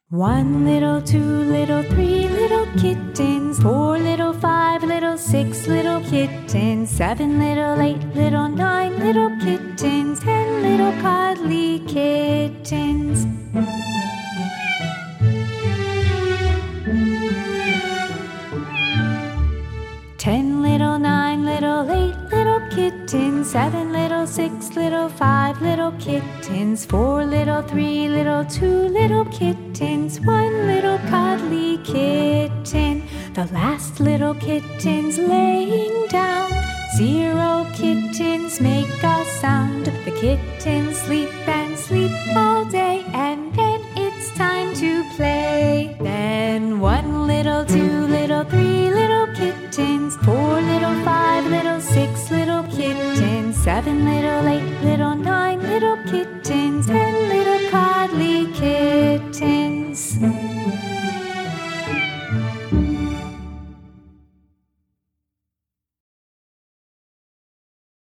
One little, two little, three little kittens, four little, five little, six little kittens, seven little, eight little, nine little kittens, 10 little cuddly kittens. Ten little, nine little, eight little kittens, seven little, six little, five little kittens, four little, three little, two little kittens, one little cuddly kitten. The last little kitten's laying down. 0 kittens make a sound. The kittens sleep and sleep all day, and then it's time to play. Then 1 little, 2 little, 3 little kittens, 4 little, 5 little, 6 little kittens, 7 little, 8 little, 9 little kittens,